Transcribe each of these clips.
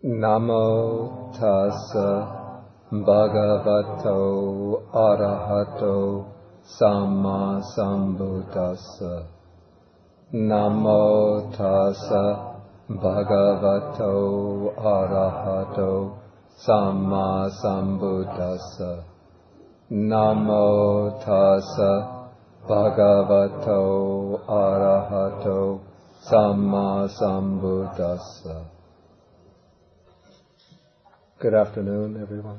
Namo tassa bhagavato arahato samma sambuddhassa. Namo tassa bhagavato arahato samma sambuddhassa. Namo tassa bhagavato arahato samma sambuddhassa. Good afternoon, everyone.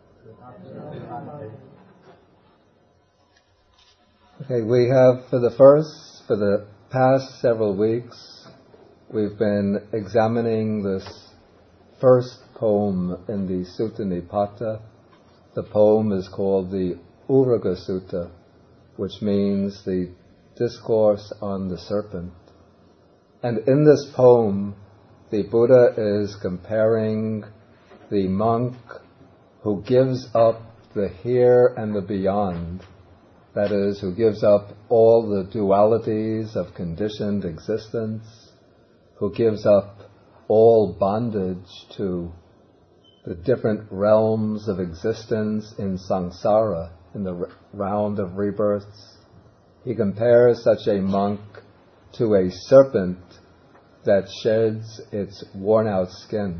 Okay, we have for the past several weeks, we've been examining this first poem in the Sutta Nipata. The poem is called the Uraga Sutta, which means the discourse on the serpent. And in this poem, the Buddha is comparing the monk who gives up the here and the beyond, that is, who gives up all the dualities of conditioned existence, who gives up all bondage to the different realms of existence in samsara, in the round of rebirths. He compares such a monk to a serpent that sheds its worn-out skin.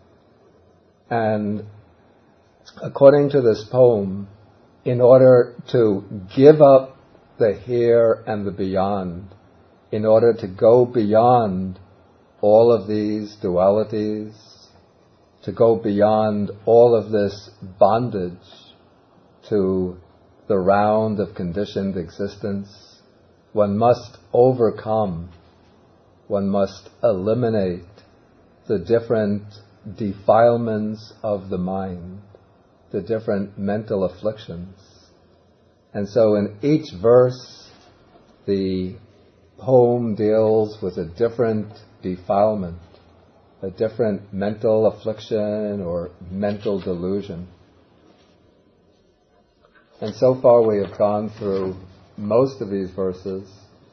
And according to this poem, in order to give up the here and the beyond, in order to go beyond all of these dualities, to go beyond all of this bondage to the round of conditioned existence, one must overcome, one must eliminate the different defilements of the mind, the different mental afflictions. And so in each verse, the poem deals with a different defilement, a different mental affliction or mental delusion. And so far we have gone through most of these verses.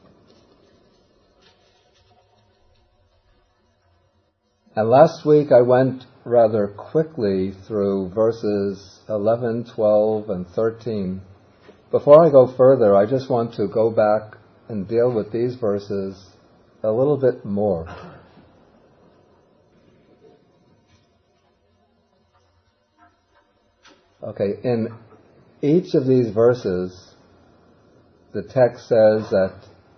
And last week I went rather quickly through verses 11, 12, and 13. Before I go further, I just want to go back and deal with these verses a little bit more. Okay, in each of these verses, the text says that,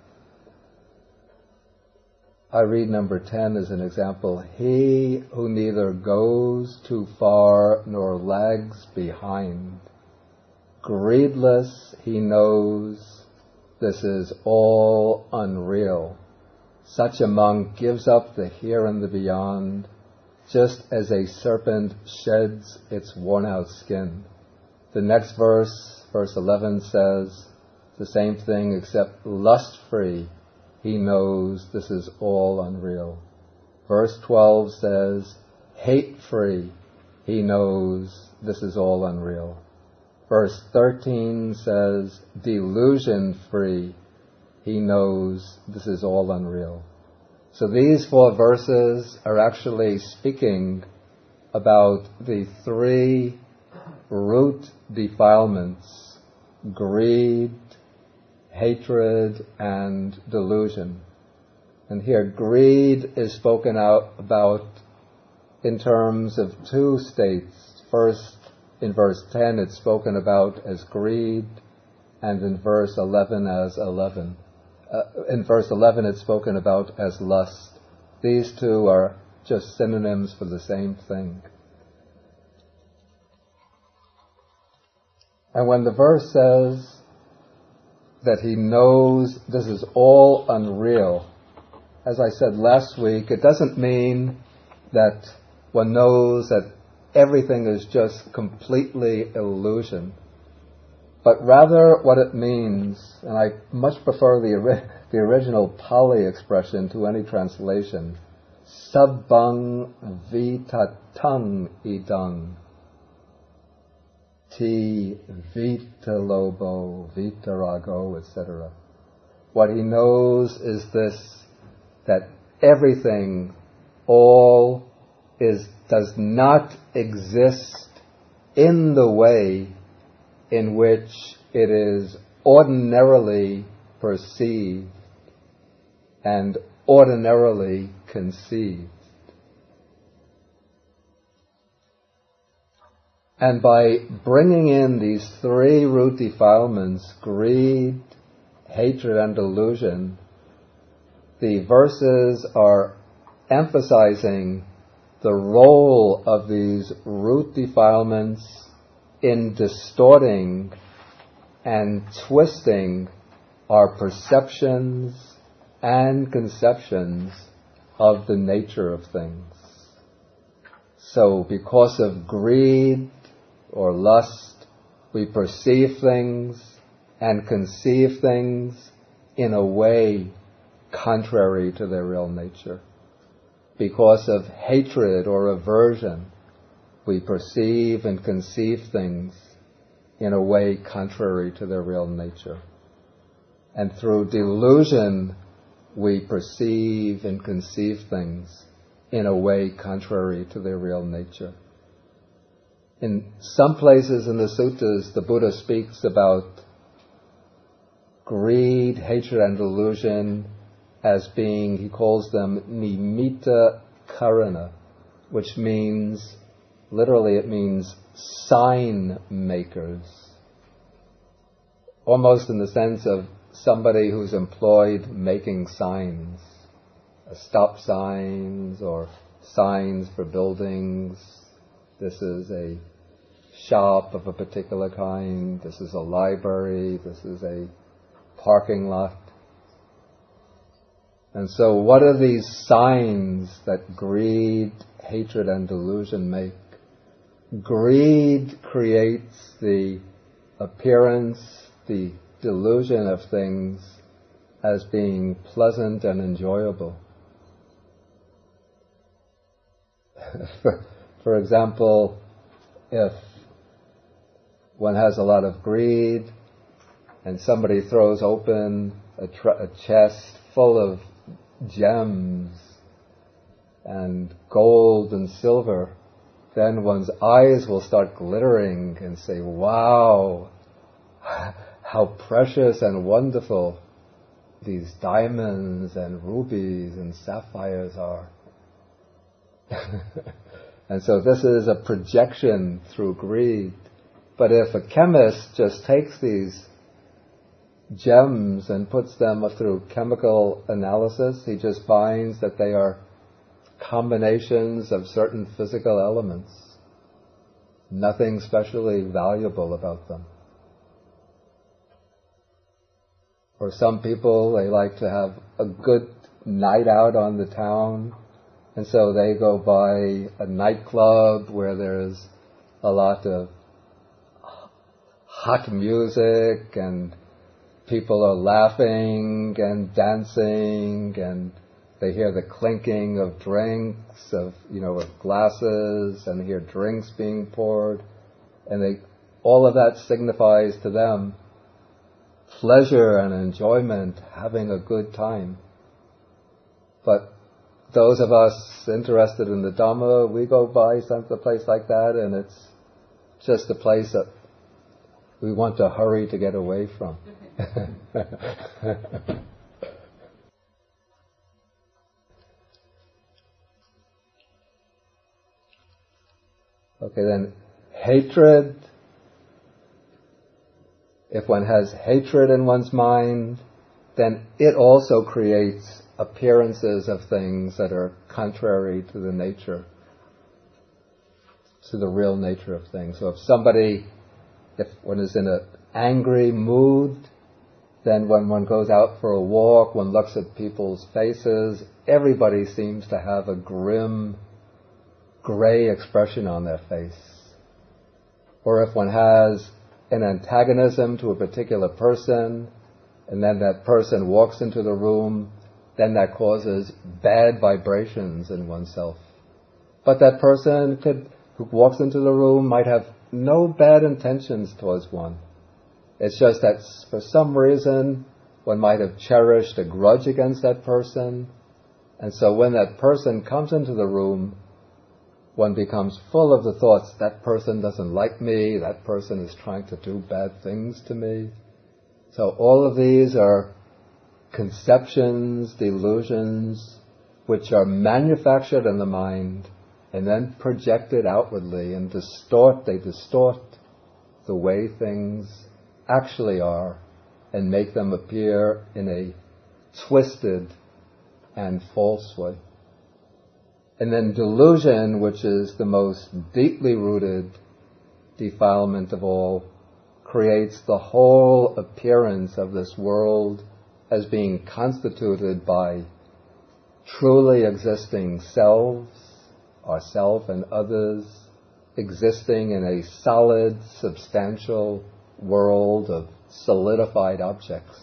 I read number 10 as an example, he who neither goes too far nor lags behind, greedless he knows this is all unreal. Such a monk gives up the here and the beyond, just as a serpent sheds its worn-out skin. The next verse, verse 11, says the same thing, except lust-free he knows this is all unreal. Verse 12 says, hate-free he knows this is all unreal. Verse 13 says, delusion-free he knows this is all unreal. So these four verses are actually speaking about the three root defilements: greed, hatred, and delusion. And here greed is spoken out about in terms of two states. First, in verse 10 it's spoken about as greed, and in verse 11 as 11. In verse 11 it's spoken about as lust. These two are just synonyms for the same thing. And when the verse says that he knows this is all unreal, as I said last week, it doesn't mean that one knows that everything is just completely illusion. But rather what it means, and I much prefer the original Pali expression to any translation, sabbang vitatang idang, ti vitalobo, vitarago, etc. What he knows is this, that everything, all is does not exist in the way in which it is ordinarily perceived and ordinarily conceived. And by bringing in these three root defilements, greed, hatred, and delusion, the verses are emphasizing the role of these root defilements in distorting and twisting our perceptions and conceptions of the nature of things. So because of greed or lust, we perceive things and conceive things in a way contrary to their real nature. Because of hatred or aversion, we perceive and conceive things in a way contrary to their real nature. And through delusion, we perceive and conceive things in a way contrary to their real nature. In some places in the suttas, the Buddha speaks about greed, hatred, and delusion as being, he calls them nimitta karana, which means, literally it means sign makers. Almost in the sense of somebody who's employed making signs, stop signs or signs for buildings. This is a shop of a particular kind. This is a library. This is a parking lot. And so what are these signs that greed, hatred, and delusion make? Greed creates the appearance, the delusion of things as being pleasant and enjoyable. For example, if one has a lot of greed and somebody throws open a chest full of gems and gold and silver, then one's eyes will start glittering and say, wow, how precious and wonderful these diamonds and rubies and sapphires are. And so this is a projection through greed. But if a chemist just takes these gems and puts them through chemical analysis, he just finds that they are combinations of certain physical elements. Nothing specially valuable about them. Or some people, they like to have a good night out on the town, and so they go by a nightclub where there's a lot of hot music and people are laughing and dancing and they hear the clinking of drinks, of glasses, and they hear drinks being poured, and all of that signifies to them pleasure and enjoyment, having a good time. But those of us interested in the Dhamma, we go by a place like that, and it's just a place that we want to hurry to get away from. Okay, then hatred. If one has hatred in one's mind, then it also creates appearances of things that are contrary to the nature, to the real nature of things. So if one is in an angry mood, then when one goes out for a walk, one looks at people's faces, everybody seems to have a grim, gray expression on their face. Or if one has an antagonism to a particular person, and then that person walks into the room, then that causes bad vibrations in oneself. But that person who walks into the room might have no bad intentions towards one. It's just that for some reason one might have cherished a grudge against that person, and so when that person comes into the room, one becomes full of the thoughts, that person doesn't like me, that person is trying to do bad things to me. So all of these are conceptions, delusions, which are manufactured in the mind and then projected outwardly and they distort the way things actually are and make them appear in a twisted and false way. And then delusion, which is the most deeply rooted defilement of all, creates the whole appearance of this world as being constituted by truly existing selves, ourself and others, existing in a solid, substantial world of solidified objects.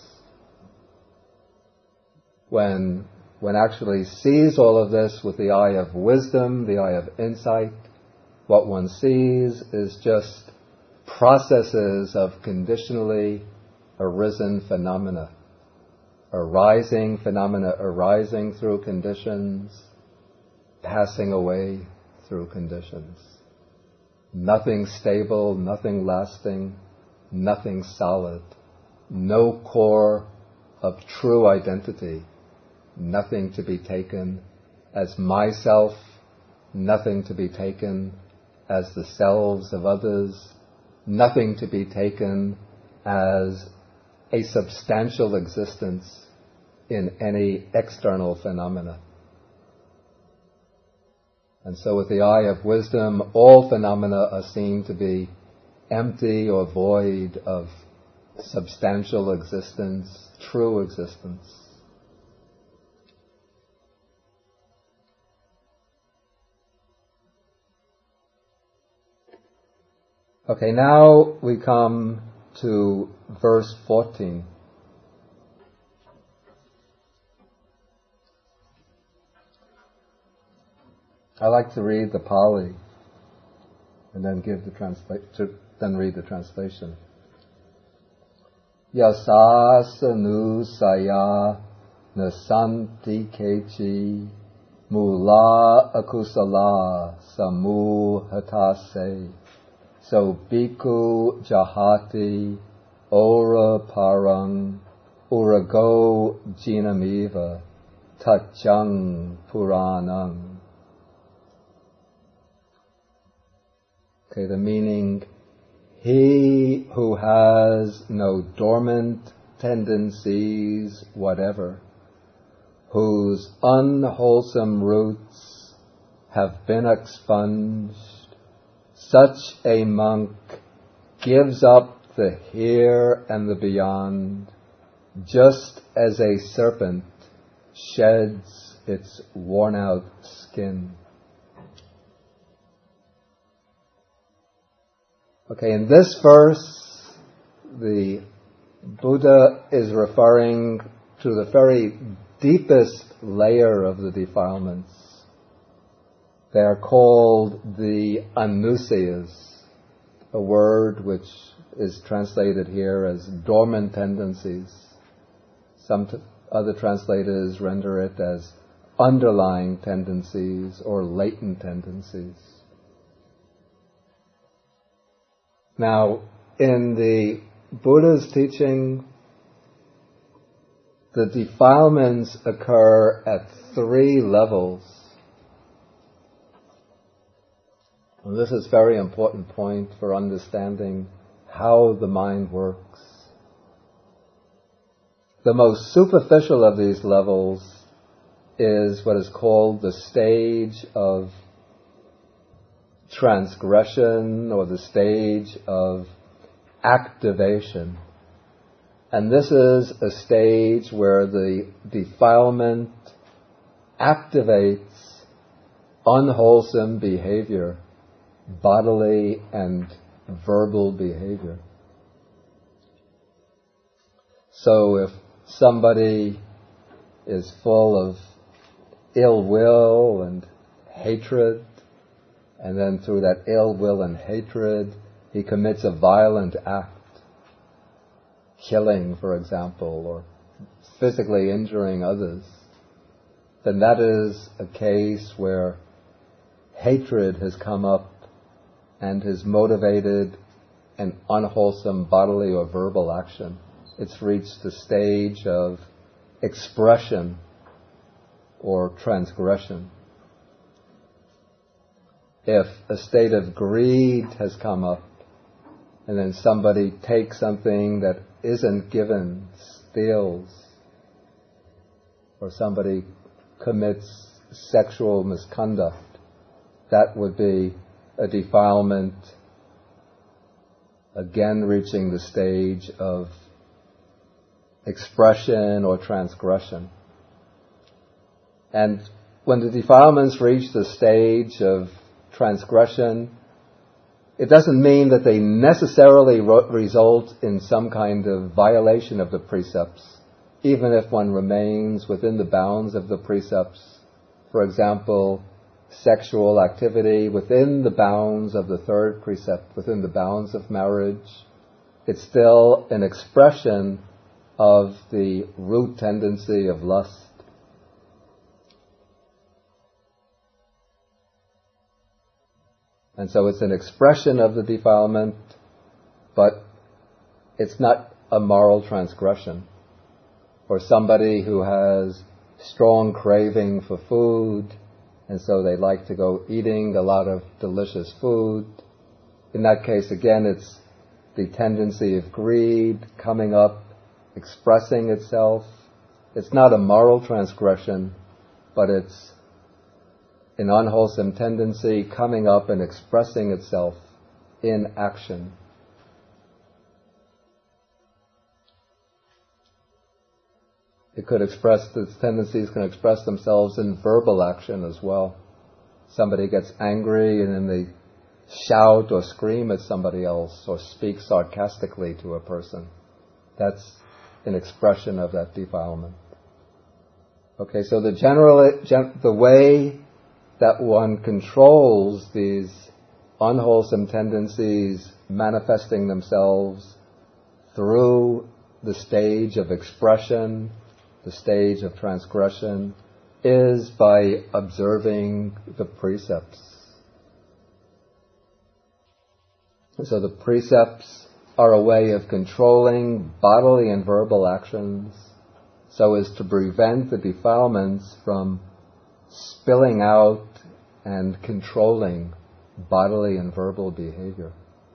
When one actually sees all of this with the eye of wisdom, the eye of insight, what one sees is just processes of conditionally arisen phenomena. Phenomena arising through conditions, passing away through conditions. Nothing stable, nothing lasting, nothing solid. No core of true identity. Nothing to be taken as myself, nothing to be taken as the selves of others, nothing to be taken as a substantial existence in any external phenomena. And so with the eye of wisdom, all phenomena are seen to be empty or void of substantial existence, true existence. Okay, now we come to verse 14. I like to read the Pali and then read the translation. Yasasanu saya nasanti kechi mula akusala samuhatase. So bhikkhu jahati ora parang urago jinamiva tachang puranang. Okay, the meaning, he who has no dormant tendencies whatever, whose unwholesome roots have been expunged, such a monk gives up the here and the beyond, just as a serpent sheds its worn-out skin. Okay, in this verse, the Buddha is referring to the very deepest layer of the defilements. They are called the anusayas, a word which is translated here as dormant tendencies. Some other translators render it as underlying tendencies or latent tendencies. Now, in the Buddha's teaching, the defilements occur at 3 levels. And this is a very important point for understanding how the mind works. The most superficial of these levels is what is called the stage of transgression or the stage of activation. And this is a stage where the defilement activates unwholesome behavior, bodily and verbal behavior. So if somebody is full of ill will and hatred, and then through that ill will and hatred, he commits a violent act, killing, for example, or physically injuring others, then that is a case where hatred has come up and has motivated an unwholesome bodily or verbal action. It's reached the stage of expression or transgression. If a state of greed has come up, and then somebody takes something that isn't given, steals, or somebody commits sexual misconduct, that would be a defilement, again reaching the stage of expression or transgression. And when the defilements reach the stage of transgression, it doesn't mean that they necessarily result in some kind of violation of the precepts, even if one remains within the bounds of the precepts. For example, sexual activity within the bounds of the third precept, within the bounds of marriage, it's still an expression of the root tendency of lust. And so it's an expression of the defilement, but it's not a moral transgression. Or somebody who has strong craving for food, and so they like to go eating a lot of delicious food. In that case, again, it's the tendency of greed coming up, expressing itself. It's not a moral transgression, but it's an unwholesome tendency coming up and expressing itself in action. Its tendencies can express themselves in verbal action as well. Somebody gets angry and then they shout or scream at somebody else or speak sarcastically to a person. That's an expression of that defilement. Okay, so the way that one controls these unwholesome tendencies manifesting themselves through the stage of expression, the stage of transgression, is by observing the precepts. So the precepts are a way of controlling bodily and verbal actions so as to prevent the defilements from spilling out and controlling bodily and verbal behavior.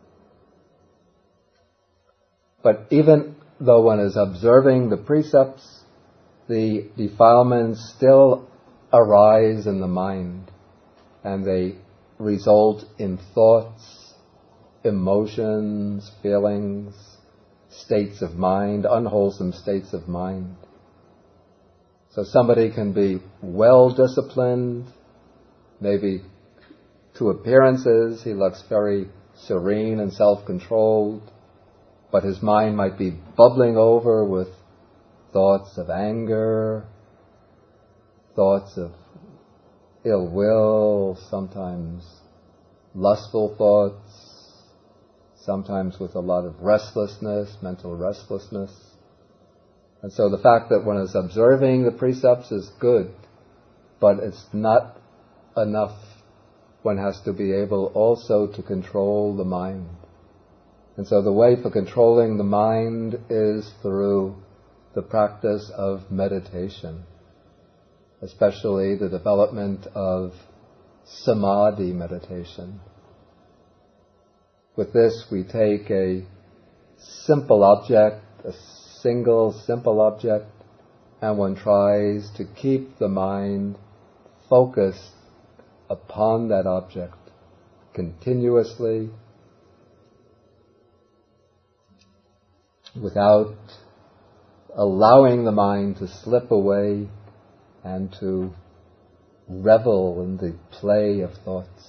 But even though one is observing the precepts, the defilements still arise in the mind, and they result in thoughts, emotions, feelings, states of mind, unwholesome states of mind. So somebody can be well disciplined, maybe to appearances he looks very serene and self-controlled, but his mind might be bubbling over with thoughts of anger, thoughts of ill will, sometimes lustful thoughts, sometimes with a lot of restlessness, mental restlessness. And so the fact that one is observing the precepts is good, but it's not enough. One has to be able also to control the mind. And so the way for controlling the mind is through the practice of meditation, especially the development of samadhi meditation. With this, we take a simple object, a single simple object, and one tries to keep the mind focused upon that object continuously without allowing the mind to slip away and to revel in the play of thoughts.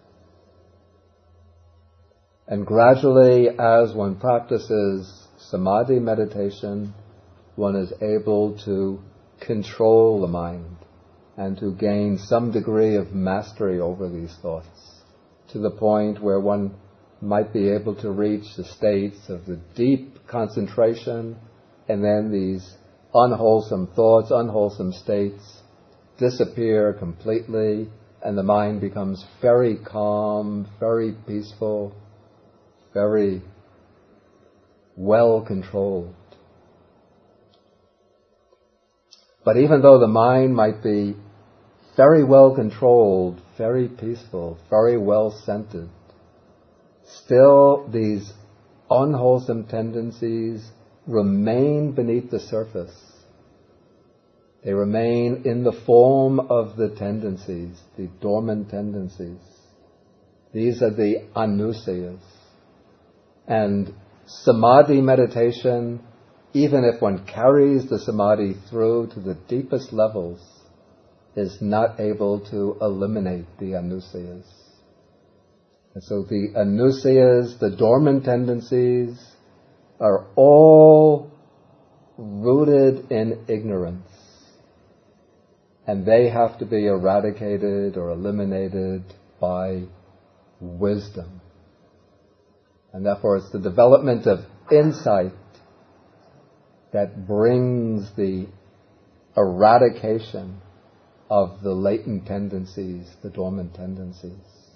And gradually, as one practices samadhi meditation, one is able to control the mind and to gain some degree of mastery over these thoughts, to the point where one might be able to reach the states of the deep concentration, and then these unwholesome thoughts, unwholesome states disappear completely, and the mind becomes very calm, very peaceful, very well controlled. But even though the mind might be very well controlled, very peaceful, very well centered, still these unwholesome tendencies remain beneath the surface. They remain in the form of the tendencies, the dormant tendencies. These are the anusayas. And samadhi meditation, even if one carries the samadhi through to the deepest levels, is not able to eliminate the anusayas. And so the anusayas, the dormant tendencies, are all rooted in ignorance. And they have to be eradicated or eliminated by wisdom. And therefore it's the development of insight that brings the eradication of the latent tendencies, the dormant tendencies.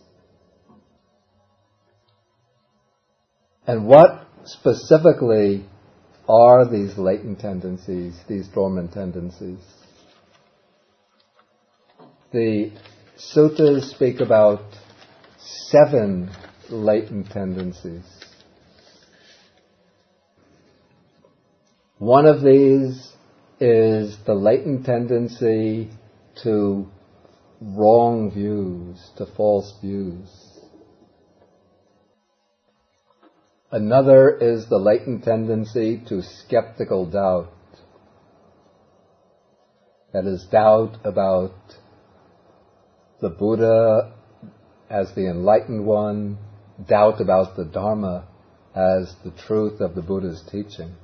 And what specifically are these latent tendencies, these dormant tendencies? The suttas speak about 7 latent tendencies. One of these is the latent tendency to wrong views, to false views. Another is the latent tendency to skeptical doubt. That is, doubt about the Buddha as the enlightened one, doubt about the Dharma as the truth of the Buddha's teaching.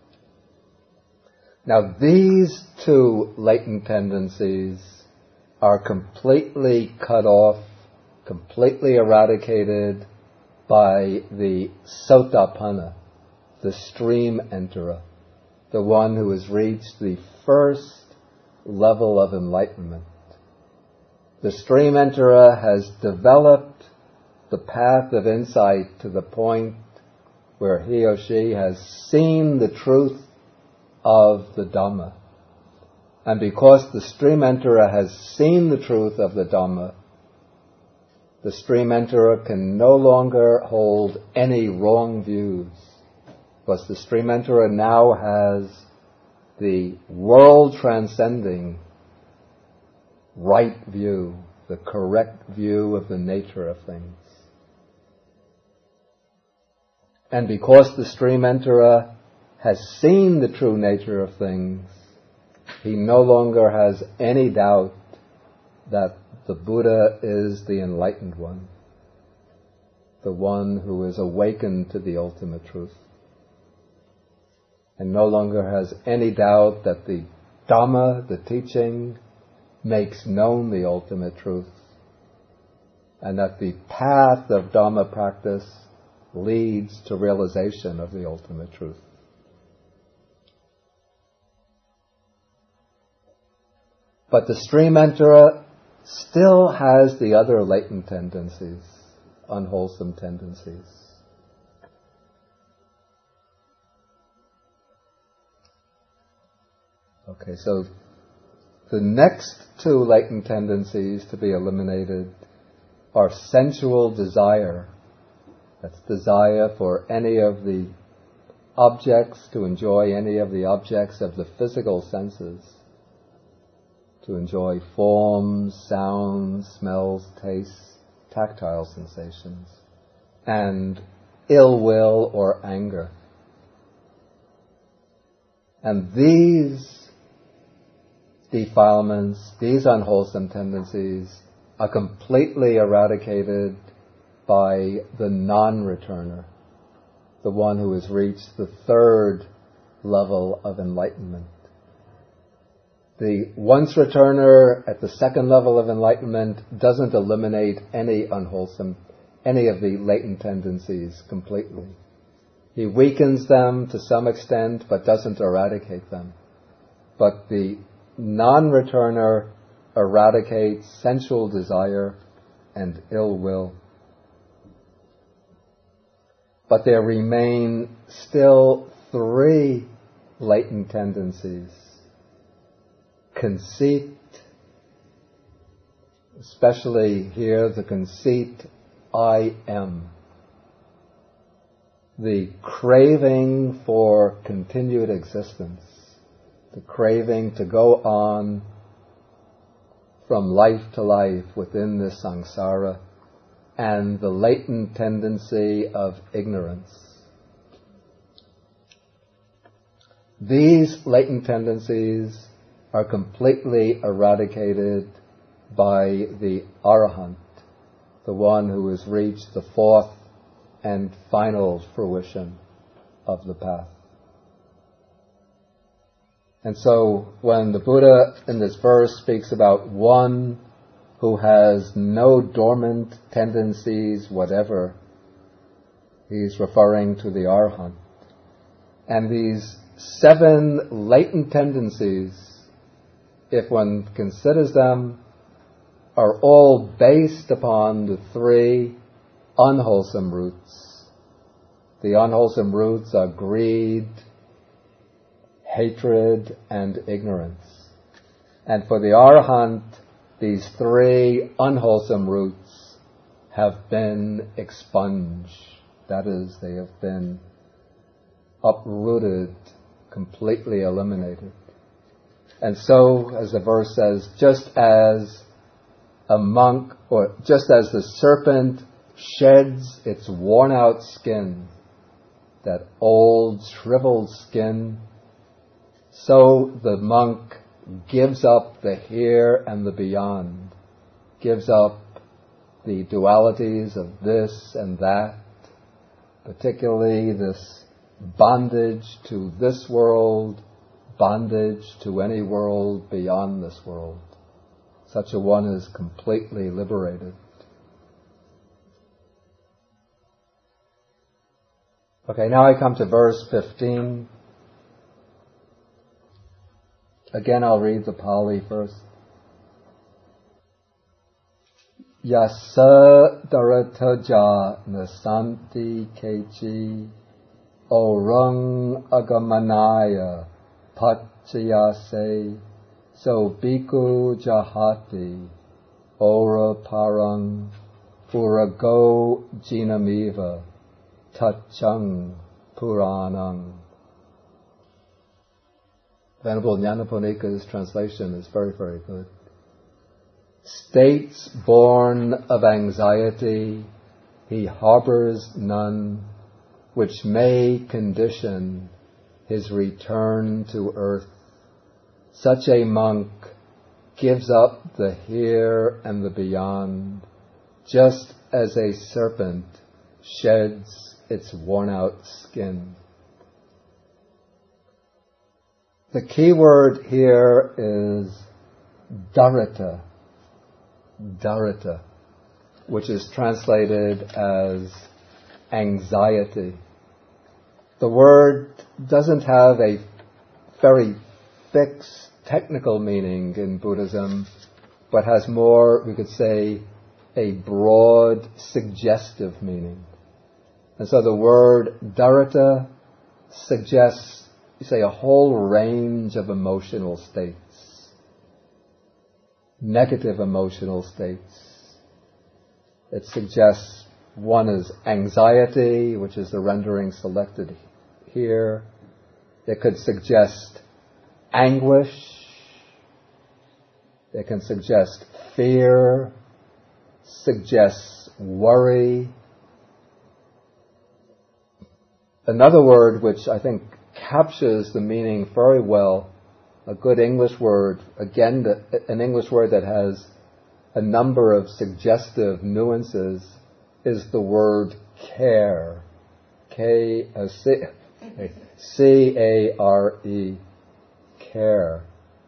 Now, these 2 latent tendencies are completely cut off, completely eradicated by the Sotapanna, the stream enterer, the one who has reached the first level of enlightenment. The stream enterer has developed the path of insight to the point where he or she has seen the truth of the Dhamma. And because the stream enterer has seen the truth of the Dhamma, the stream enterer can no longer hold any wrong views, because the stream enterer now has the world-transcending right view, the correct view of the nature of things. And because the stream enterer has seen the true nature of things, he no longer has any doubt that the Buddha is the enlightened one, the one who is awakened to the ultimate truth, and no longer has any doubt that the Dhamma, the teaching, makes known the ultimate truth, and that the path of Dhamma practice leads to realization of the ultimate truth. But the stream enterer still has the other latent tendencies, unwholesome tendencies. Okay, so the next 2 latent tendencies to be eliminated are sensual desire. That's desire for any of the objects, to enjoy any of the objects of the physical senses, to enjoy forms, sounds, smells, tastes, tactile sensations, and ill will or anger. And these defilements, these unwholesome tendencies, are completely eradicated by the non-returner, the one who has reached the 3rd level of enlightenment. The once returner at the 2nd level of enlightenment doesn't eliminate any of the latent tendencies completely. He weakens them to some extent, but doesn't eradicate them. But the non-returner eradicate sensual desire and ill will. But there remain still 3 latent tendencies. Conceit, especially here the conceit, I am. The craving for continued existence, the craving to go on from life to life within this samsara, and the latent tendency of ignorance. These latent tendencies are completely eradicated by the Arahant, the one who has reached the 4th and final fruition of the path. And so when the Buddha in this verse speaks about one who has no dormant tendencies whatever, he's referring to the Arahant. And these 7 latent tendencies, if one considers them, are all based upon the 3 unwholesome roots. The unwholesome roots are greed, hatred, and ignorance. And for the Arahant, these 3 unwholesome roots have been expunged. That is, they have been uprooted, completely eliminated. And so, as the verse says, just as a monk, or just as the serpent sheds its worn-out skin, that old, shriveled skin, so the monk gives up the here and the beyond, gives up the dualities of this and that, particularly this bondage to this world, bondage to any world beyond this world. Such a one is completely liberated. Okay, now I come to verse 15. Again, I'll read the Pali first. Yasa darataja nasanti kechi orang agamanaya pachayase so bhikkhu jahati ora parang purago jinamiva tachang puranang. Venerable Nyanaponika's translation is very, very good. States born of anxiety, he harbors none, which may condition his return to earth. Such a monk gives up the here and the beyond, just as a serpent sheds its worn-out skin. The key word here is dharata, which is translated as anxiety. The word doesn't have a very fixed technical meaning in Buddhism, but has more, we could say, a broad suggestive meaning. And so the word dharata suggests, you say, a whole range of emotional states, negative emotional states. It suggests one is anxiety, which is the rendering selected here. It could suggest anguish. It can suggest fear, suggests worry. Another word which I think captures the meaning very well, a good English word, again, an English word that has a number of suggestive nuances, is the word care. C-A-R-E, care.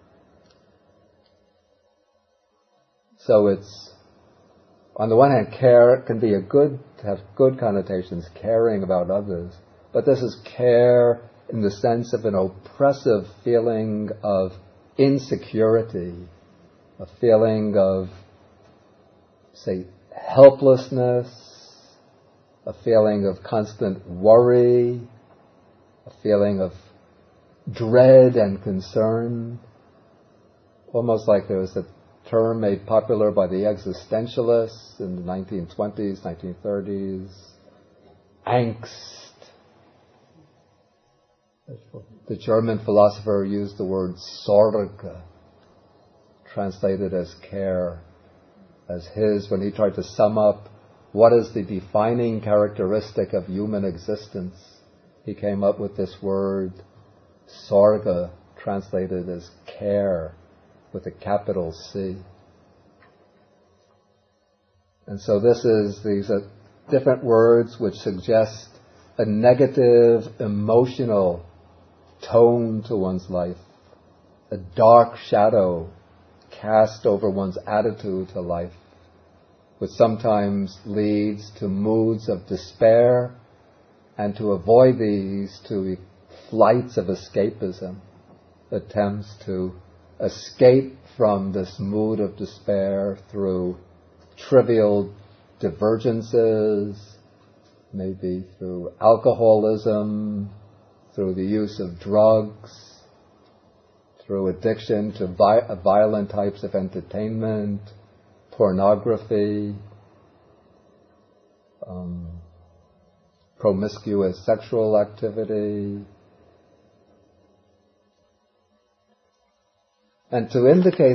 So it's, on the one hand, care can be have good connotations, caring about others, but this is care in the sense of an oppressive feeling of insecurity, a feeling of, say, helplessness, a feeling of constant worry, a feeling of dread and concern, almost like there was a term made popular by the existentialists in the 1920s, 1930s, angst. The German philosopher used the word Sorge, translated as care, as his, when he tried to sum up what is the defining characteristic of human existence. He came up with this word, Sorge, translated as care, with a capital C. And so these are different words which suggest a negative emotional tone to one's life, a dark shadow cast over one's attitude to life, which sometimes leads to moods of despair, and to avoid these, to flights of escapism, attempts to escape from this mood of despair through trivial divergences, maybe through alcoholism, through the use of drugs, through addiction to violent types of entertainment, pornography, promiscuous sexual activity. And to indicate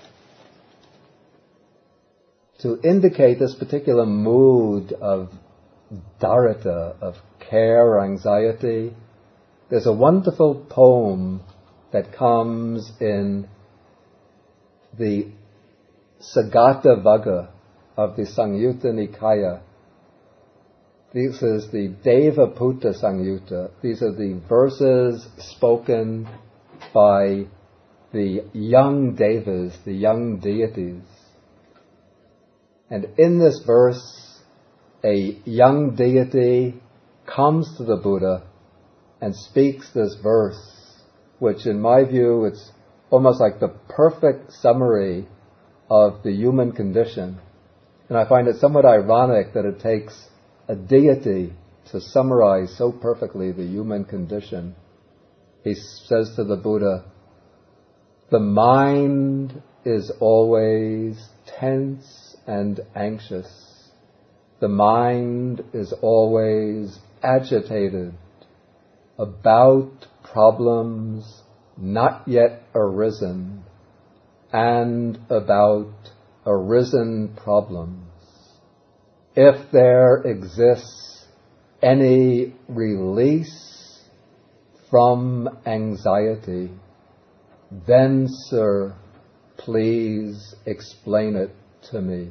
this particular mood of darita, of care or anxiety, there's a wonderful poem that comes in the Sagata Vagga of the Samyutta Nikaya. This is the Devaputta Samyutta. These are the verses spoken by the young devas, the young deities. And in this verse, a young deity comes to the Buddha and speaks this verse, which in my view, it's almost like the perfect summary of the human condition. And I find it somewhat ironic that it takes a deity to summarize so perfectly the human condition. He says to the Buddha, the mind is always tense and anxious. The mind is always agitated about problems not yet arisen and about arisen problems. If there exists any release from anxiety, then, sir, please explain it to me.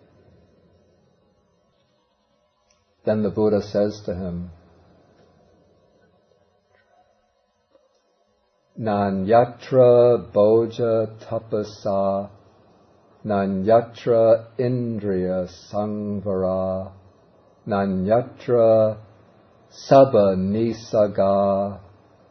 Then the Buddha says to him, Nanyatra boja tapasa, Nanyatra indriya sangvara, Nanyatra sabha nisaga,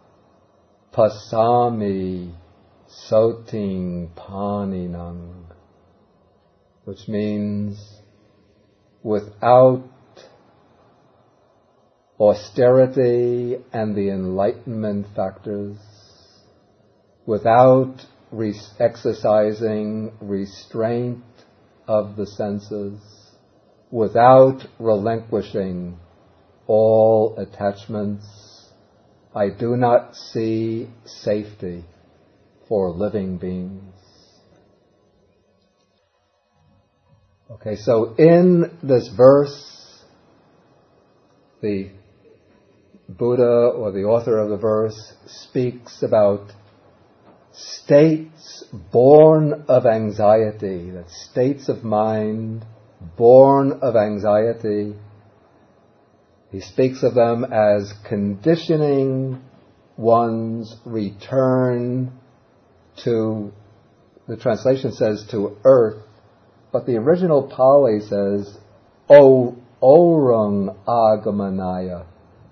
Pasami soting paninang, which means without austerity and the enlightenment factors, without exercising restraint of the senses, without relinquishing all attachments, I do not see safety for living beings. Okay, so in this verse, the Buddha, or the author of the verse, speaks about states born of anxiety, that states of mind born of anxiety. He speaks of them as conditioning one's return to, the translation says to earth, but the original Pali says, Orang Agamanaya,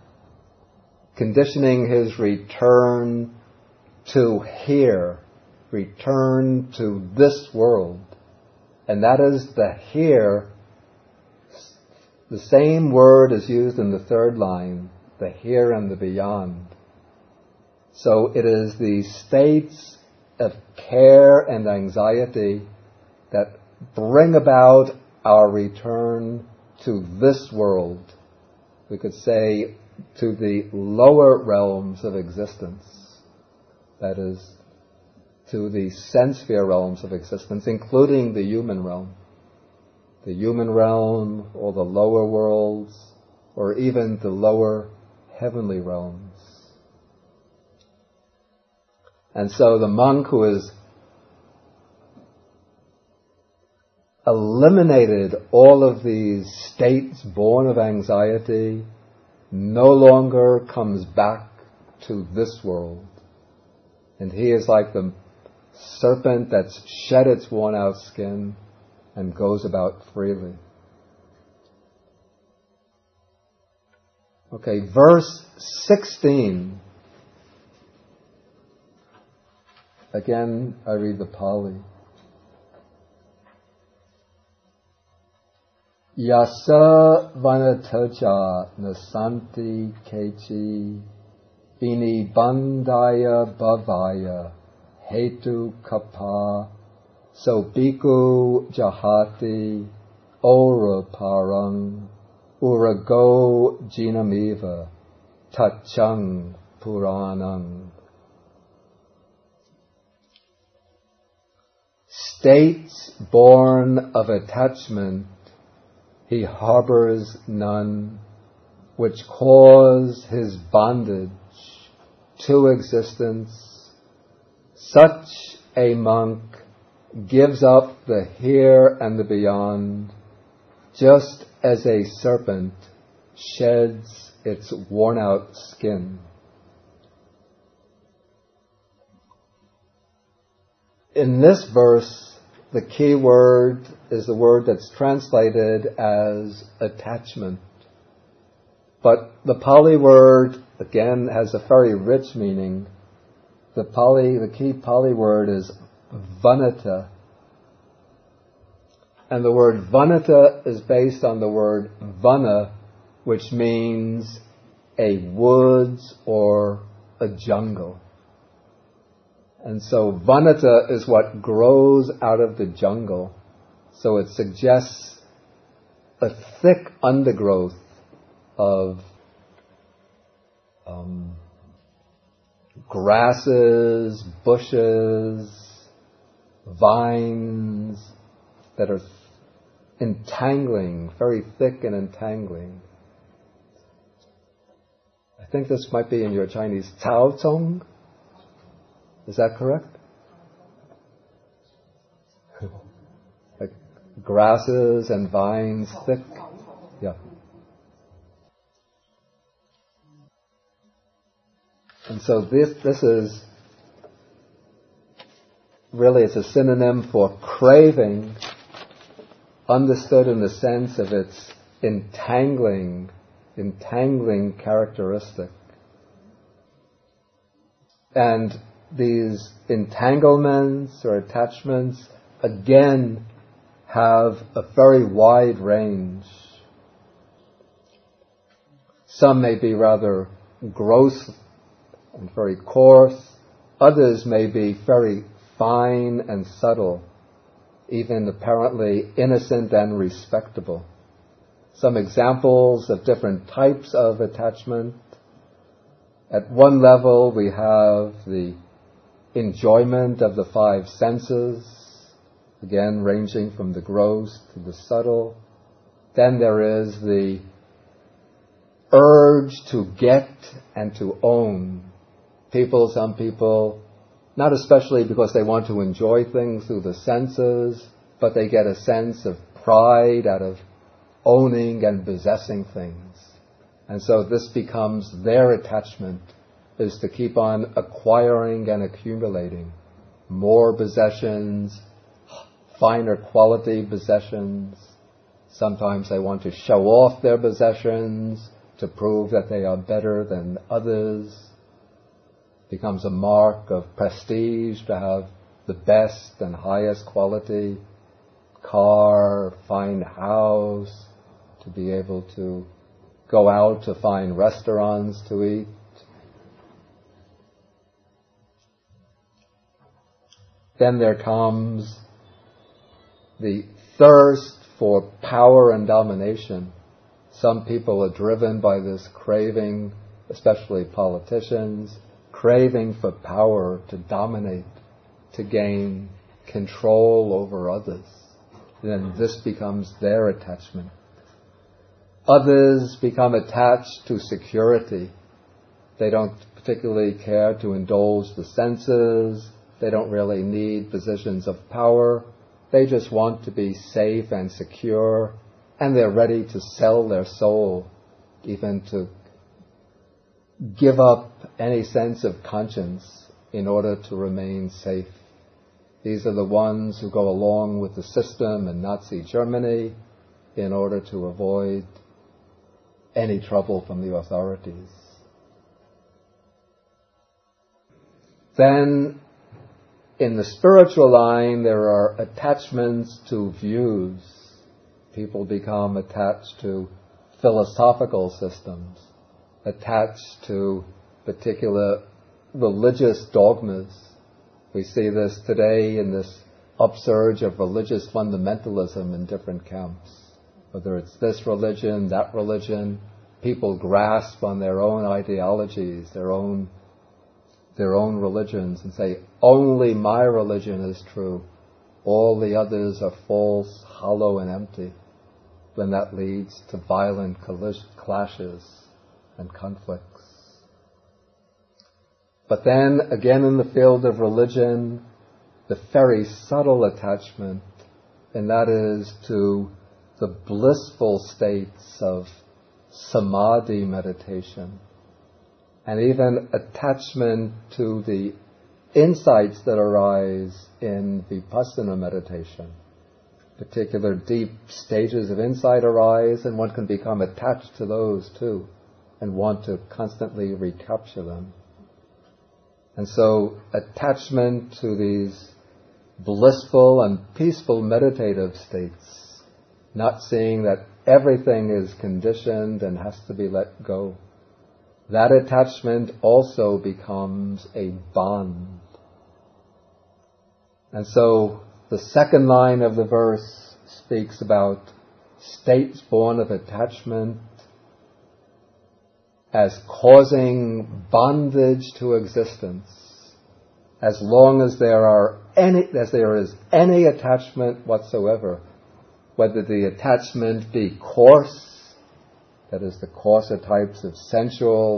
conditioning his return to here, return to this world. And that is the here. The same word is used in the third line, the here and the beyond. So it is the states of care and anxiety that bring about our return to this world. We could say to the lower realms of existence. That is, to the sense sphere realms of existence, including the human realm. The human realm, or the lower worlds, or even the lower heavenly realms. And so the monk who has eliminated all of these states born of anxiety no longer comes back to this world. And he is like the serpent that's shed its worn out skin and goes about freely. Okay, verse 16. Again, I read the Pali. Yasa vanataja nasanti kechi bini bandaya bhavaya hetu kapa sobiku jahati ora parang urago jinamiva tachang puranang. States born of attachment he harbors none, which cause his bondage to existence. Such a monk gives up the here and the beyond, just as a serpent sheds its worn-out skin. In this verse, the key word is the word that's translated as attachment. But the Pali word, again, has a very rich meaning. The key Pali word is vanata. And the word vanata is based on the word vana, which means a woods or a jungle. And so vanata is what grows out of the jungle. So it suggests a thick undergrowth of grasses, bushes, vines that are entangling, very thick and entangling. I think this might be in your Chinese, Cao Zong. Is that correct? Like grasses and vines, thick. Yeah. And so this is really, it's a synonym for craving, understood in the sense of its entangling characteristic. And these entanglements or attachments, again, have a very wide range. Some may be rather gross and very coarse. Others may be very fine and subtle, even apparently innocent and respectable. Some examples of different types of attachment. At one level, we have the enjoyment of the five senses, again ranging from the gross to the subtle. Then there is the urge to get and to own. Some people, not especially because they want to enjoy things through the senses, but they get a sense of pride out of owning and possessing things. And so this becomes their attachment, is to keep on acquiring and accumulating more possessions, finer quality possessions. Sometimes they want to show off their possessions to prove that they are better than others. It becomes a mark of prestige to have the best and highest quality car, fine house, to be able to go out to fine restaurants to eat. Then there comes the thirst for power and domination. Some people are driven by this craving, especially politicians, craving for power to dominate, to gain control over others. Then this becomes their attachment. Others become attached to security. They don't particularly care to indulge the senses. They don't really need positions of power. They just want to be safe and secure, and they're ready to sell their soul, even to give up any sense of conscience in order to remain safe. These are the ones who go along with the system in Nazi Germany in order to avoid any trouble from the authorities. Then, in the spiritual line, there are attachments to views. People become attached to philosophical systems, attached to particular religious dogmas. We see this today in this upsurge of religious fundamentalism in different camps. Whether it's this religion, that religion, people grasp on their own ideologies, their own religions, and say, only my religion is true. All the others are false, hollow, and empty. Then that leads to violent clashes and conflicts. But then, again in the field of religion, the very subtle attachment, and that is to the blissful states of samadhi meditation, and even attachment to the insights that arise in vipassana meditation. Particular deep stages of insight arise, and one can become attached to those too, and want to constantly recapture them. And so attachment to these blissful and peaceful meditative states, not seeing that everything is conditioned and has to be let go, that attachment also becomes a bond. And so the second line of the verse speaks about states born of attachment as causing bondage to existence. As long as there is any attachment whatsoever, whether the attachment be coarse, that is the coarser types of sensual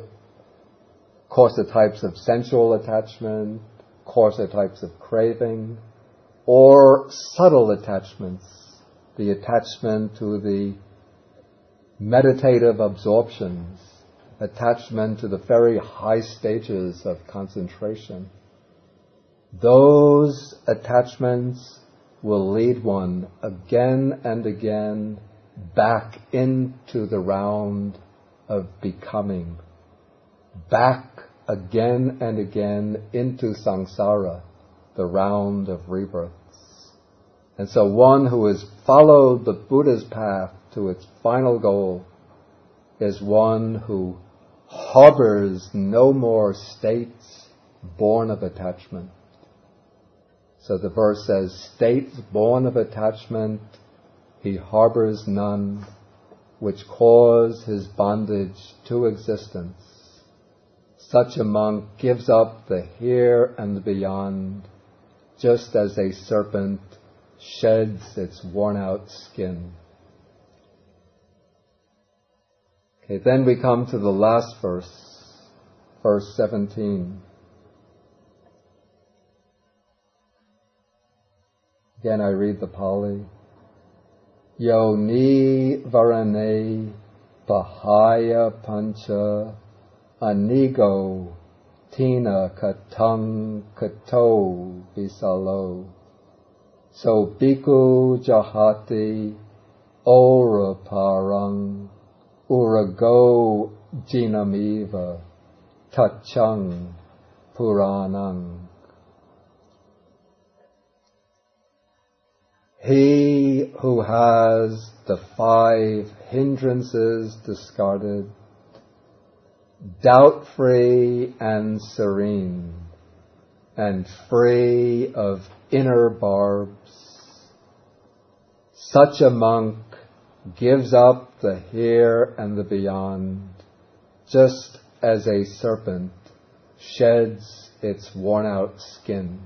attachment, coarser types of craving, or subtle attachments, the attachment to the meditative absorptions, attachment to the very high stages of concentration. Those attachments will lead one again and again back into the round of becoming, back again and again into samsara, the round of rebirths. And so one who has followed the Buddha's path to its final goal is one who harbors no more states born of attachment. So the verse says, states born of attachment, he harbors none, which cause his bondage to existence. Such a monk gives up the here and the beyond, just as a serpent sheds its worn-out skin. Okay, then we come to the last verse, verse 17. Again, I read the Pali. Yo ni varane pahaya pancha anigo tina katang kato visalo. So bhikkhu jahati ora parang urago jinamiva tachang puranang. He who has the 5 hindrances discarded, doubt-free and serene, and free of inner barbs, such a monk gives up the here and the beyond, just as a serpent sheds its worn-out skin.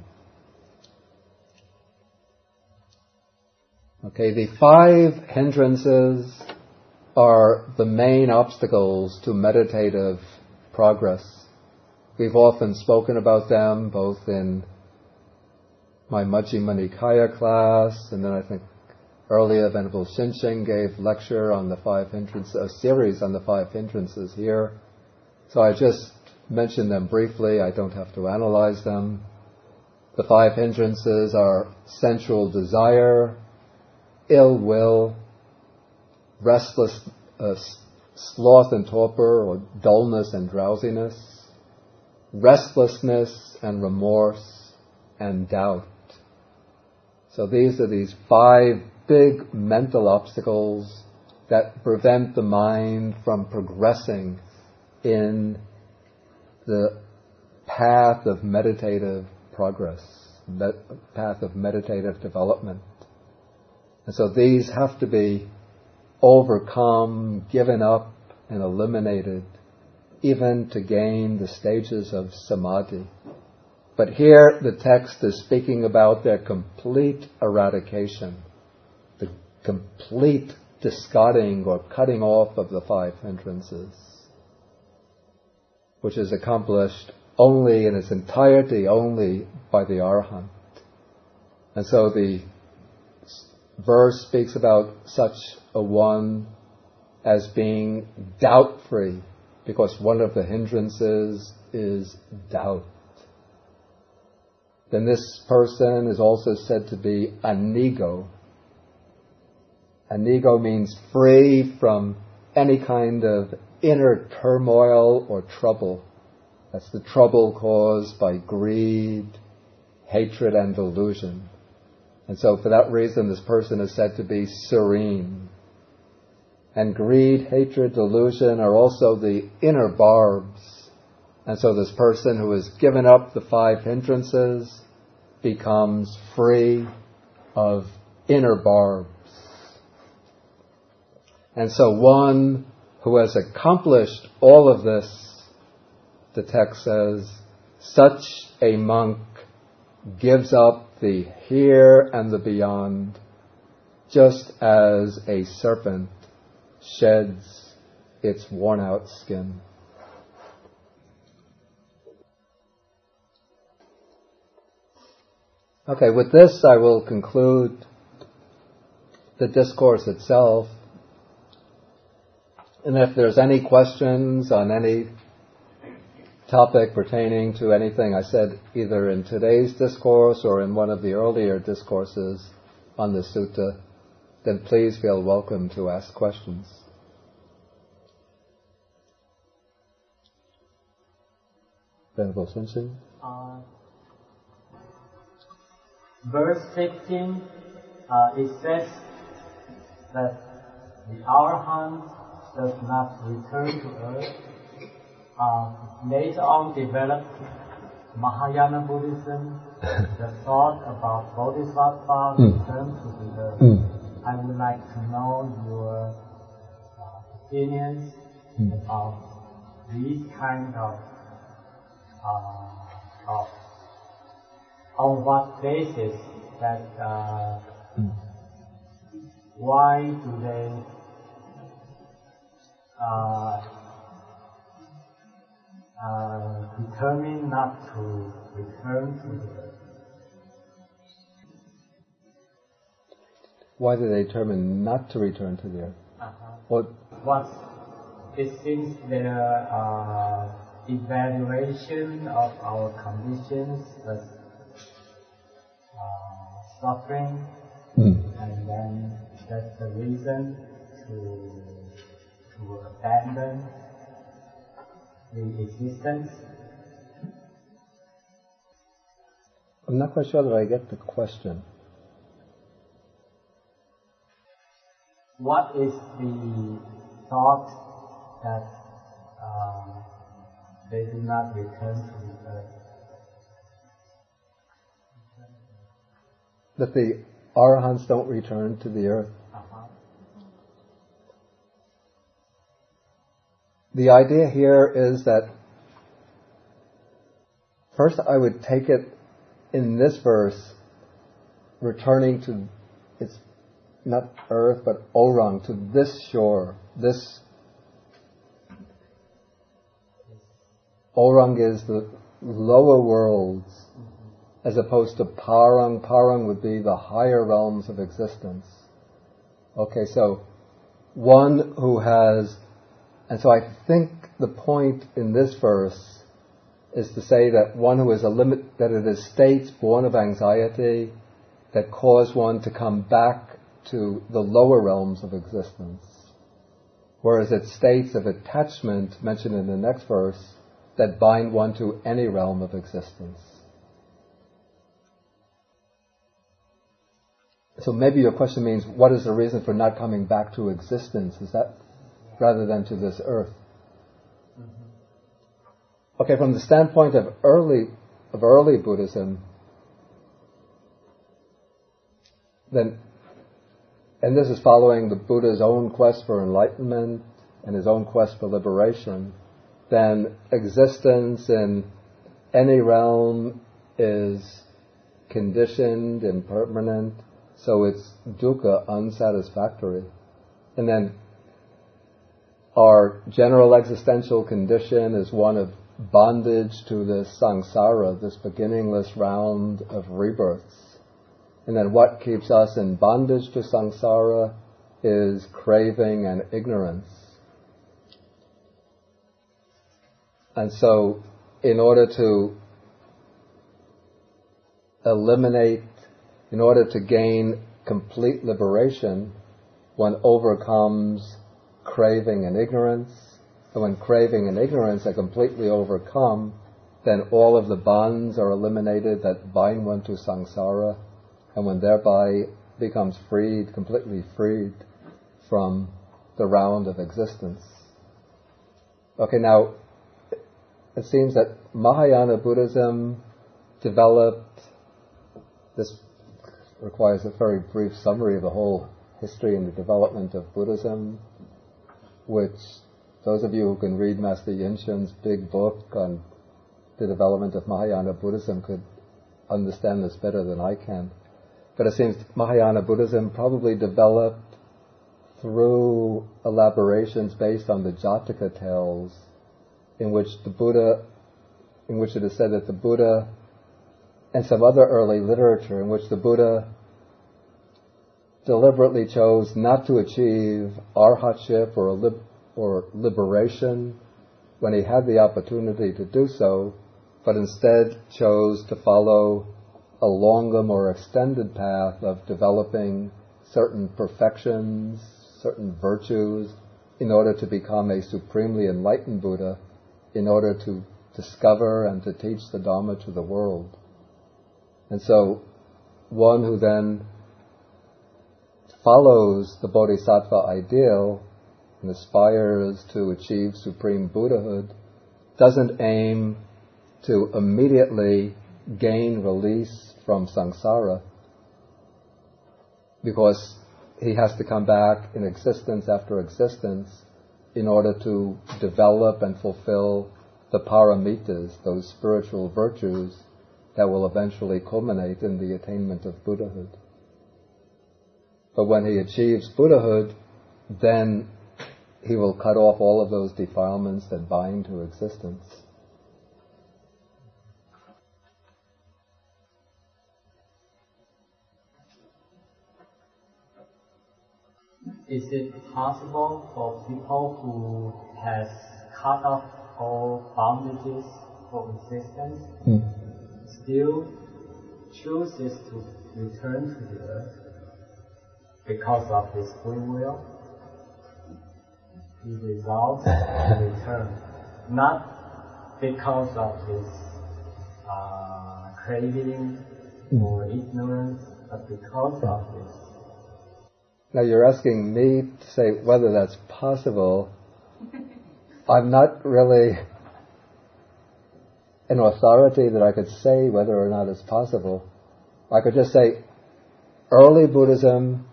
Okay, the 5 hindrances are the main obstacles to meditative progress. We've often spoken about them, both in my Majjhima Nikaya class, and then I think earlier Venerable Shinchen gave lecture on the 5 hindrances, a series on the 5 hindrances here. So I just mentioned them briefly, I don't have to analyze them. The 5 hindrances are sensual desire, ill will, restless, sloth and torpor, or dullness and drowsiness, restlessness and remorse, and doubt. So these are these 5 big mental obstacles that prevent the mind from progressing in the path of meditative progress, path of meditative development. And so these have to be overcome, given up, and eliminated, even to gain the stages of samadhi. But here the text is speaking about their complete eradication, the complete discarding or cutting off of the 5 hindrances, which is accomplished only in its entirety, only by the Arahant. And so the verse speaks about such a one as being doubt-free, because one of the hindrances is doubt. Then this person is also said to be anigo. Anigo means free from any kind of inner turmoil or trouble. That's the trouble caused by greed, hatred, and delusion. And so for that reason, this person is said to be serene. And greed, hatred, delusion are also the inner barbs. And so this person who has given up the 5 hindrances becomes free of inner barbs. And so one who has accomplished all of this, the text says, such a monk gives up the here and the beyond, just as a serpent sheds its worn-out skin. Okay, with this I will conclude the discourse itself. And if there's any questions on any topic pertaining to anything I said either in today's discourse or in one of the earlier discourses on the sutta, then please feel welcome to ask questions. Venerable Shinchen? Verse 15, it says that the Arahant does not return to earth. Later on developed Mahayana Buddhism, the thought about Bodhisattva return to the earth. I would like to know your opinions about these kind of on what basis that why do they determine not to return to the earth? Why do they determine not to return to the earth? What it seems their evaluation of our conditions as suffering, and then that's the reason to abandon the existence. I'm not quite sure that I get the question. what is the thought that they do not return to the earth? That the Arahants don't return to the earth. The idea here is that, first I would take it in this verse, returning to, it's not earth, but Orang, to this shore. This Orang is the lower worlds, as opposed to Parang. Parang would be the higher realms of existence. Okay, so one who has, and so I think the point in this verse is to say that one who is that it is states born of anxiety that cause one to come back to the lower realms of existence, whereas it states of attachment, mentioned in the next verse, that bind one to any realm of existence. So maybe your question means, what is the reason for not coming back to existence? Is that rather than to this earth? Okay, from the standpoint of early Buddhism, then, and this is following the Buddha's own quest for enlightenment and his own quest for liberation, then existence in any realm is conditioned, impermanent, so it's dukkha, unsatisfactory. And then our general existential condition is one of bondage to this samsara, this beginningless round of rebirths. And then what keeps us in bondage to samsara is craving and ignorance. And so, in order to gain complete liberation, one overcomes craving and ignorance. And when craving and ignorance are completely overcome, then all of the bonds are eliminated that bind one to samsara, and one thereby becomes freed, completely freed from the round of existence. Okay, now, it seems that Mahayana Buddhism developed, this requires a very brief summary of the whole history and the development of Buddhism, which those of you who can read Master Yinshen's big book on the development of Mahayana Buddhism could understand this better than I can. But it seems Mahayana Buddhism probably developed through elaborations based on the Jataka tales, in which it is said that the Buddha, and some other early literature in which the Buddha deliberately chose not to achieve arhatship or liberation when he had the opportunity to do so, but instead chose to follow a longer, more extended path of developing certain perfections, certain virtues, in order to become a supremely enlightened Buddha, in order to discover and to teach the Dharma to the world. And so, one who then follows the Bodhisattva ideal and aspires to achieve supreme Buddhahood doesn't aim to immediately gain release from samsara, because he has to come back in existence after existence in order to develop and fulfill the paramitas, those spiritual virtues that will eventually culminate in the attainment of Buddhahood. But when he achieves Buddhahood, then he will cut off all of those defilements that bind to existence. Is it possible for people who has cut off all bondages for existence still chooses to return to the earth because of his free will? He resolves to return, not because of his craving or ignorance, but because of his Now you're asking me to say whether that's possible. I'm not really an authority that I could say whether or not it's possible. I could just say early Buddhism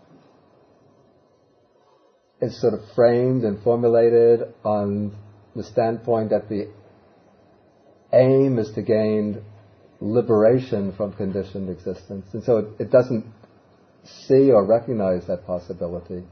is sort of framed and formulated on the standpoint that the aim is to gain liberation from conditioned existence. And so it doesn't see or recognize that possibility.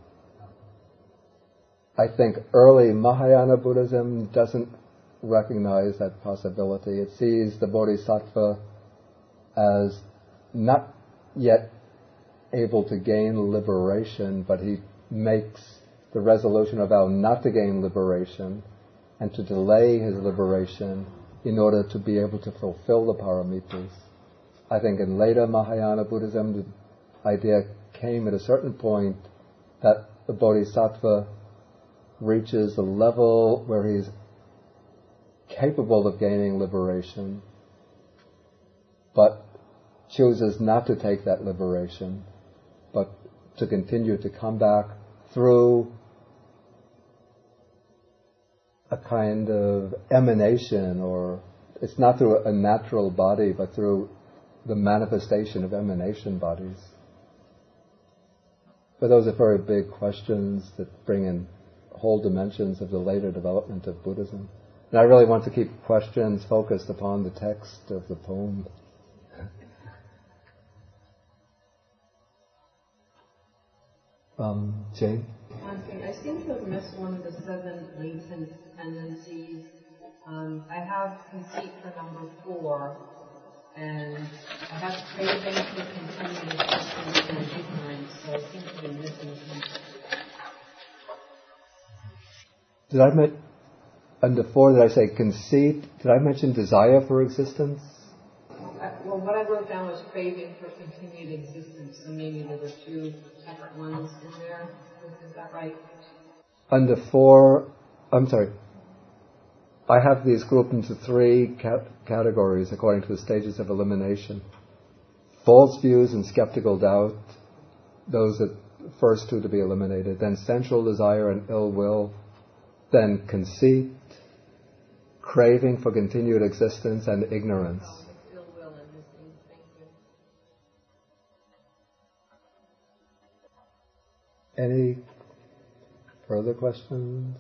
I think early Mahayana Buddhism doesn't recognize that possibility. It sees the Bodhisattva as not yet able to gain liberation, but he makes the resolution of vow not to gain liberation and to delay his liberation in order to be able to fulfill the paramitas. I think in later Mahayana Buddhism, the idea came at a certain point that the Bodhisattva reaches a level where he's capable of gaining liberation, but chooses not to take that liberation, but to continue to come back through a kind of emanation, or it's not through a natural body, but through the manifestation of emanation bodies. But those are very big questions that bring in whole dimensions of the later development of Buddhism. And I really want to keep questions focused upon the text of the poem. Jane? One thing, I seem to have missed one of the 7 latent tendencies. I have conceit for number 4, and I have craving for continued existence and ignorance, so I seem to be missing something. Did I under 4, did I say conceit? Did I mention desire for existence? Well, what I wrote down was craving for continued existence, so maybe there were 2 separate ones in there. Is that right? Under 4, I'm sorry. I have these grouped into 3 categories according to the stages of elimination. False views and skeptical doubt, those are the first 2 to be eliminated. Then sensual desire and ill will. Then conceit, craving for continued existence, and ignorance. Ill will and missing. Thank you. Any further questions?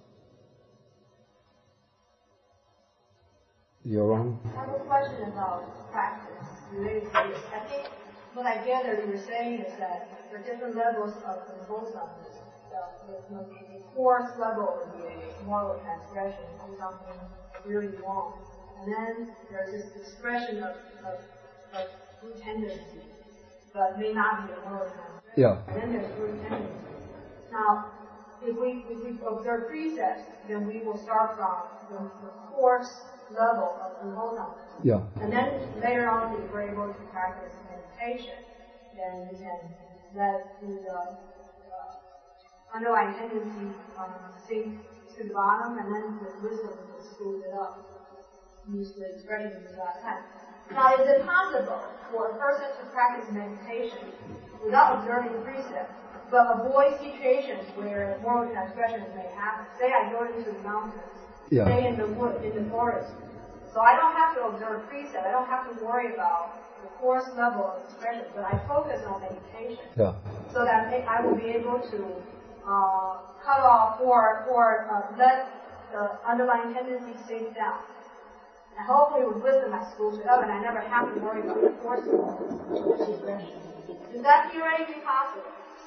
Yoram? I have a question about practice related to this. I think what I gather you're saying is that there are different levels of impulsiveness. The fourth level would be a moral transgression, do something really wrong. And then there's this expression of good tendency, but may not be a moral transgression. Yeah. And then there's good tendency. Now, if we observe precepts, then we will start from the fourth level of impulsiveness. Yeah. And then later on, if we're able to practice meditation, then we can let the underlying tendency sink to the bottom, and then with wisdom we smooth it up. Use the expression of that time. Now, is it possible for a person to practice meditation without observing precepts, but avoid situations where moral transgressions may happen? Say I go into the mountains, stay in the wood, in the forest. So I don't have to observe precept. I don't have to worry about the fourth level of expression, but I focus on meditation. Yeah. So that I will be able to cut off or let the underlying tendency sink down. And hopefully with wisdom I smooth it up and I never have to worry about the fourth level of expression. Is that theoretically possible?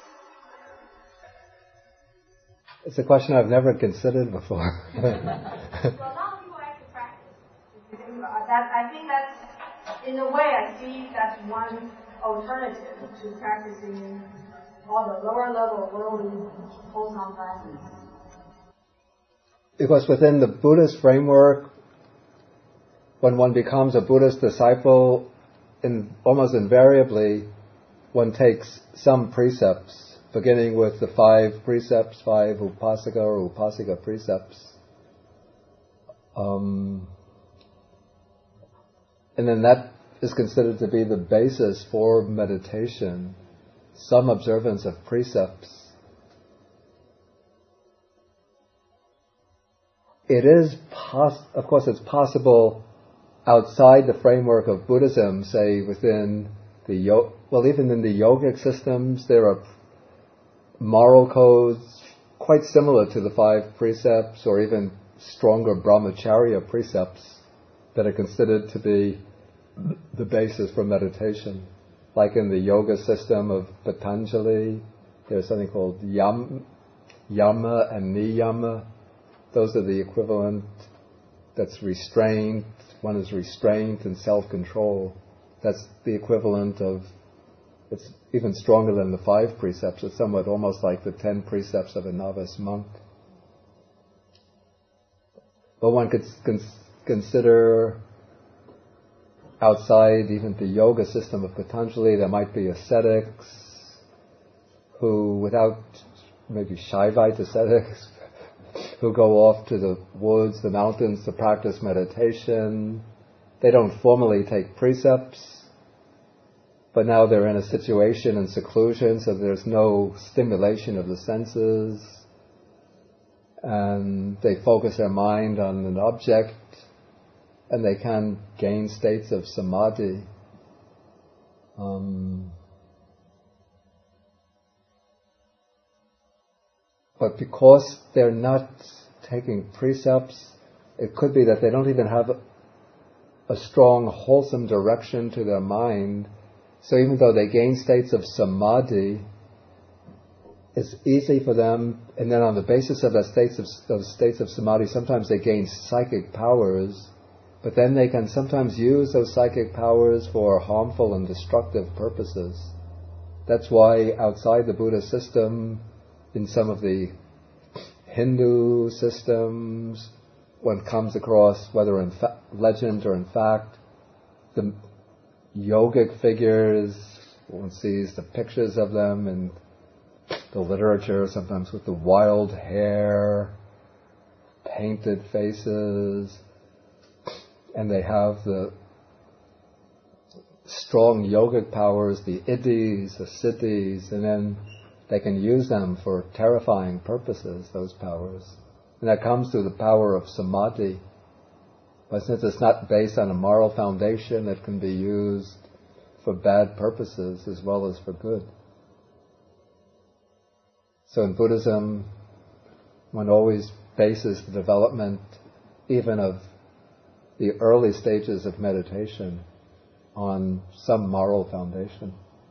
It's a question I've never considered before. Well, not people actually practice. If you think about that, I think that's, in a way, I see that's one alternative to practicing all the lower level worldly wholesome practice. Because within the Buddhist framework, when one becomes a Buddhist disciple, almost invariably, one takes some precepts, beginning with the 5 precepts, 5 upasaka or upasika precepts. And then that is considered to be the basis for meditation. some observance of precepts, it is of course it's possible outside the framework of Buddhism, say within the even in the yogic systems, there are moral codes quite similar to the 5 precepts, or even stronger brahmacharya precepts that are considered to be the basis for meditation. Like in the yoga system of Patanjali, there's something called yama and niyama. Those are the equivalent. That's restraint. One is restraint and self-control. That's the equivalent of, it's even stronger than the 5 precepts. It's somewhat almost like the 10 precepts of a novice monk. But one could consider outside even the yoga system of Patanjali, there might be ascetics who, without maybe Shaivite ascetics, who go off to the woods, the mountains to practice meditation. They don't formally take precepts, but now they're in a situation in seclusion, so there's no stimulation of the senses, and they focus their mind on an object, and they can gain states of samadhi. But because they're not taking precepts, it could be that they don't even have a strong, wholesome direction to their mind. So even though they gain states of samadhi, it's easy for them, and then on the basis of those states of samadhi, sometimes they gain psychic powers, but then they can sometimes use those psychic powers for harmful and destructive purposes. That's why outside the Buddhist system, in some of the Hindu systems, one comes across, whether in legend or in fact, the yogic figures, one sees the pictures of them in the literature, sometimes with the wild hair, painted faces, and they have the strong yogic powers, the iddhis, the siddhis, and then they can use them for terrifying purposes, those powers. And that comes through the power of samadhi. But since it's not based on a moral foundation, it can be used for bad purposes as well as for good. So in Buddhism, one always bases the development even of the early stages of meditation on some moral foundation.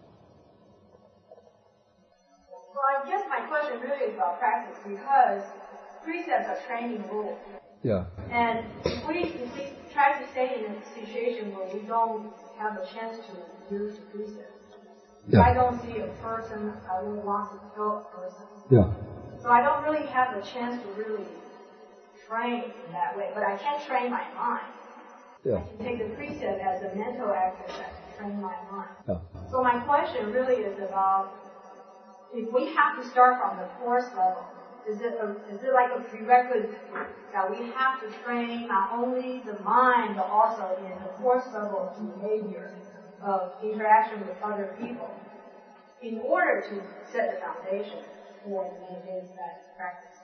Really is about practice, because precepts are training rules. Yeah. And if we try to stay in a situation where we don't have a chance to use the precepts, if I don't see a person, I won't want to help a person. Yeah. So I don't really have a chance to really train in that way, but I can train my mind. Yeah. I can take the precept as a mental exercise to train my mind. Yeah. So my question really is about, if we have to start from the course level, is it like a prerequisite that we have to train not only the mind but also in the course level of behavior, of interaction with other people, in order to set the foundation for the meditative practice?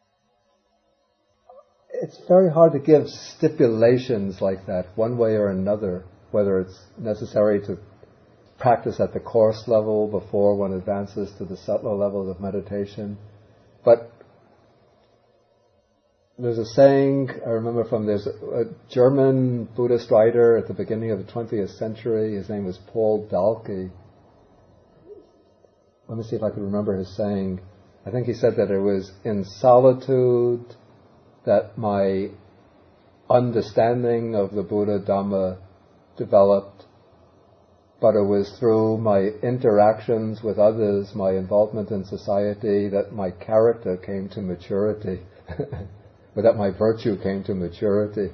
It's very hard to give stipulations like that, one way or another, whether it's necessary to practice at the course level before one advances to the subtler levels of meditation. But there's a saying, I remember there's a German Buddhist writer at the beginning of the 20th century, his name was Paul Dahlke. Let me see if I can remember his saying. I think he said that it was in solitude that my understanding of the Buddha Dhamma developed, but it was through my interactions with others, my involvement in society, that my character came to maturity, or that my virtue came to maturity.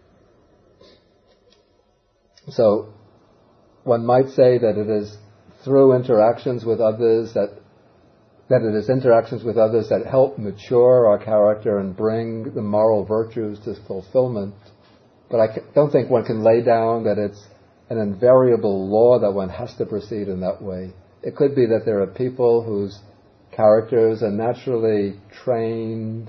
So one might say that it is through interactions with others that it is interactions with others that help mature our character and bring the moral virtues to fulfillment. But I don't think one can lay down that it's an invariable law that one has to proceed in that way. It could be that there are people whose characters are naturally trained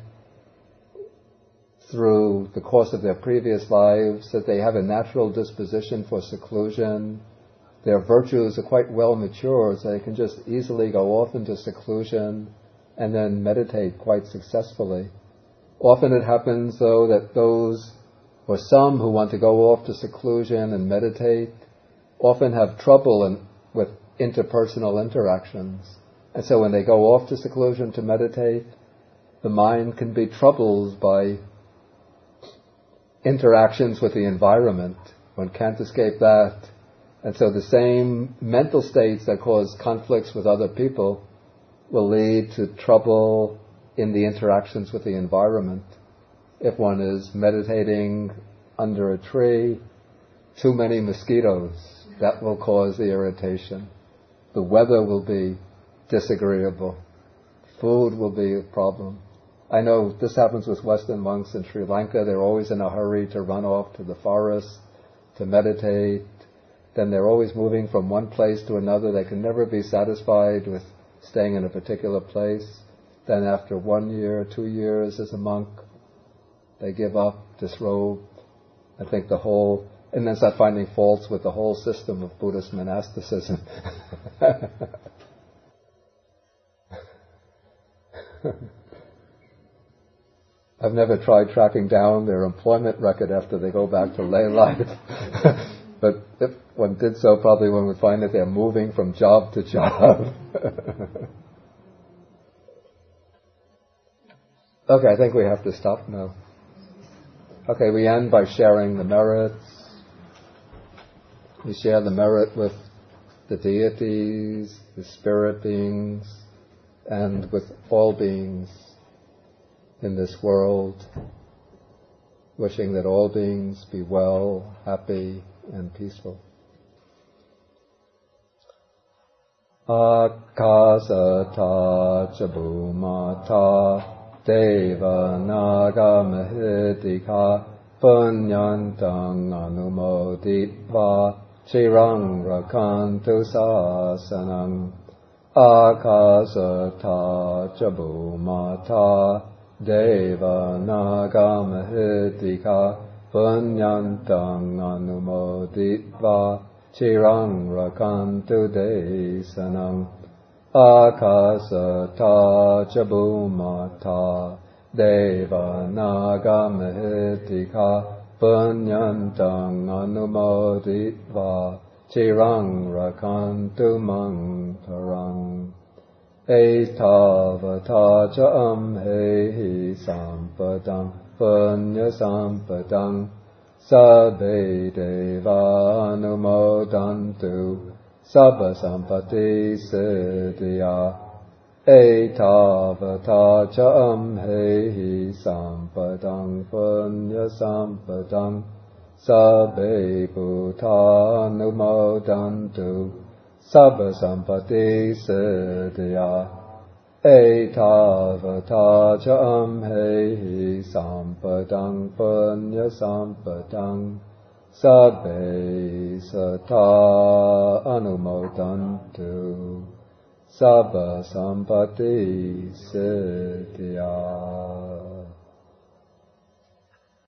through the course of their previous lives, that they have a natural disposition for seclusion. Their virtues are quite well matured, so they can just easily go off into seclusion and then meditate quite successfully. Often it happens, though, that those, or some who want to go off to seclusion and meditate, often have trouble with interpersonal interactions. And so when they go off to seclusion to meditate, the mind can be troubled by interactions with the environment. One can't escape that. And so the same mental states that cause conflicts with other people will lead to trouble in the interactions with the environment. If one is meditating under a tree, too many mosquitoes, that will cause the irritation. The weather will be disagreeable. Food will be a problem. I know this happens with Western monks in Sri Lanka. They're always in a hurry to run off to the forest to meditate. Then they're always moving from one place to another. They can never be satisfied with staying in a particular place. Then after 1 year, 2 years as a monk, they give up, disrobe, and think and then start finding faults with the whole system of Buddhist monasticism. I've never tried tracking down their employment record after they go back to lay life. But if one did so, probably one would find that they're moving from job to job. Okay, I think we have to stop now. Okay, we end by sharing the merits. We share the merit with the deities, the spirit beings, and with all beings in this world, wishing that all beings be well, happy, and peaceful. Akasata ca bhumata deva naga mahitika punyantang anumoditva chirang rakantu sasanam. Akasata ca bhumata deva naga mahitika punyantang anumoditva chirang rakantu desanam. Akasata ca bhumata deva naga mahitika punyantang anumoditva chirang rakantu mantarang. Etavata ca amhehi sampadang punya sampadang sabbe deva anumodantu sabba sampati siddhya. Etavata ca amhehi sampadang punya sampadang sabbe bhuta anumodantu sabba sampati siddhya. Etavata ca amhehi sampadang punya sampadang sabbe sata anumodantu sabba sampati siddhya.